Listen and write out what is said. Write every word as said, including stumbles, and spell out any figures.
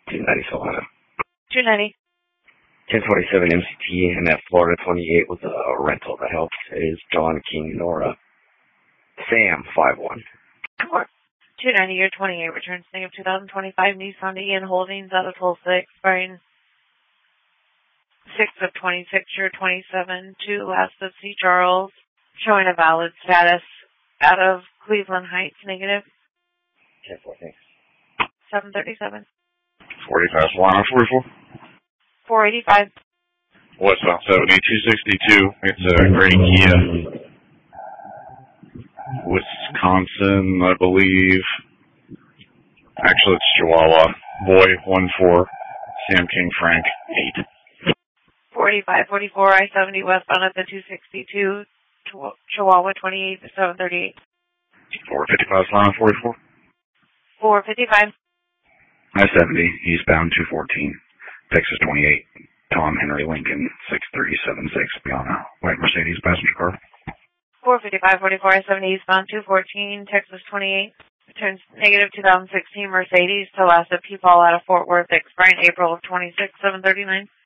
two ninety Solana. two ninety. ten twenty-seven M C T and that Florida twenty-eight with a rental that helps is John King Nora. Sam five one. two ninety year twenty-eight returns thing of two thousand twenty-five Nissan Ian Holdings out of twelve six, expiring six of twenty-six year twenty-seven to last of C. Charles, showing a valid status out of Cleveland Heights, negative. ten four, thanks. seven thirty-seven. forty-five Solana, forty-four. four eighty-five. Westbound seventy, two sixty-two. It's a gray Kia. Wisconsin, I believe. Actually, it's Chihuahua. Boy, one four. Sam King Frank, eight. forty-five forty-four I seventy westbound at the two sixty-two. Chihuahua twenty-eight, seven thirty-eight. four fifty-five Solana, forty-four. four fifty-five. I seventy, eastbound two fourteen. Texas twenty-eight. Tom Henry Lincoln, six three seven six. Beyond a white Mercedes passenger car. four fifty-five forty-four I seventy eastbound two fourteen. Texas twenty-eight. Returns negative two thousand sixteen Mercedes to last at Peepaw out of Fort Worth, expiring April of twenty-six, seven thirty-nine.